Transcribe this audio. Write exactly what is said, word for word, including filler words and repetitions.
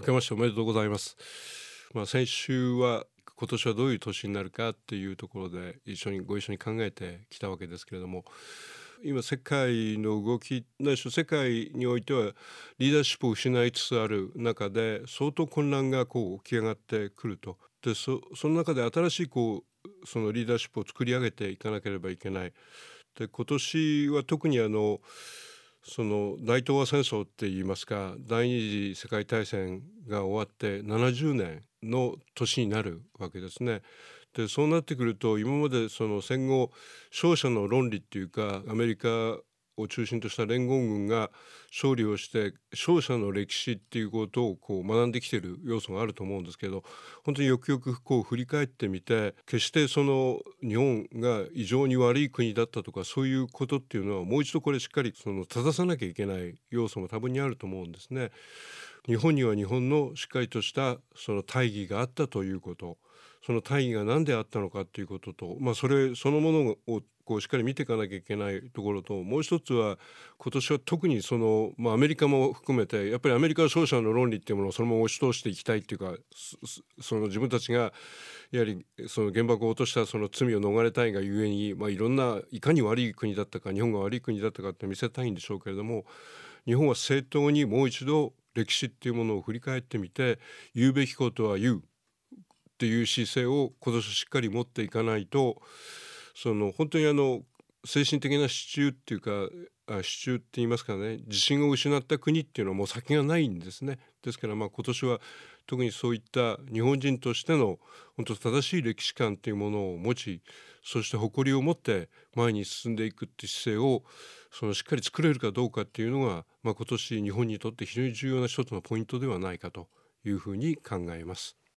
けましておめでとうございます。まあ、先週は今年はどういう年になるかっていうところで一緒にご一緒に考えてきたわけですけれども、今世界の動きないし世界においてはリーダーシップを失いつつある中で相当混乱がこう起き上がってくると。で そ, その中で新しいこうそのリーダーシップを作り上げていかなければいけない。で今年は特にあのその大東亜戦争っていいますか、第二次世界大戦が終わってななじゅうねんの年になるわけですね。でそうなってくると、今までその戦後勝者の論理っていうか、アメリカを中心とした連合軍が勝利をして勝者の歴史っていうことをこう学んできている要素があると思うんですけど、本当によくよくこう振り返ってみて、決してその日本が異常に悪い国だったとかそういうことっていうのはもう一度これしっかりその正さなきゃいけない要素も多分にあると思うんですね。日本には日本のしっかりとしたその大義があったということ、その大義が何であったのかということと、まあ、それそのものをこうしっかり見ていかなきゃいけないところと、もう一つは今年は特にその、まあ、アメリカも含めてやっぱりアメリカは勝者の論理っていうものをそのまま押し通していきたいっていうか、そその自分たちがやはりその原爆を落としたその罪を逃れたいがゆえに、まあ、いろんないかに悪い国だったか日本が悪い国だったかって見せたいんでしょうけれども、日本は正当にもう一度歴史っていうものを振り返ってみて、言うべきことは言うっていう姿勢を今年しっかり持っていかないと、その本当にあの精神的な支柱っていうか、あ支柱って言いますかね、自信を失った国っていうのはもう先がないんですね。ですからまあ今年は特にそういった日本人としての本当正しい歴史観というものを持ち、そして誇りを持って前に進んでいくっていう姿勢をそのしっかり作れるかどうかっていうのが、まあ、今年日本にとって非常に重要な一つのポイントではないかというふうに考えます。